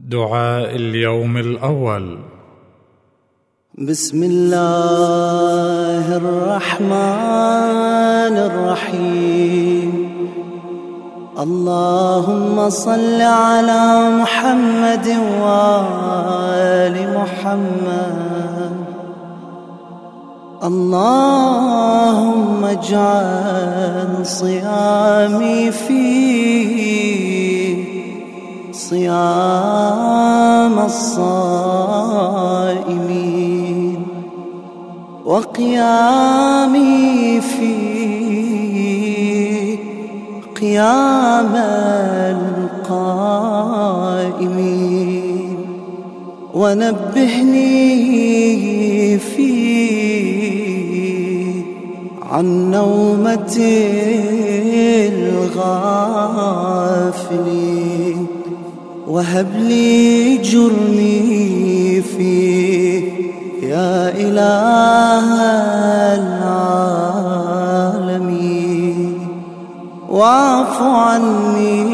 دعاء اليوم الأول. بسم الله الرحمن الرحيم. اللهم صل على محمد وآل محمد. اللهم اجعل صيامي فيه صيام الصائمين، وقيامي فيه قيام القائمين، ونبهني فيه عن نومة الغافلين، وهب لي جرمي فيه يا إله العالمين، واعف عني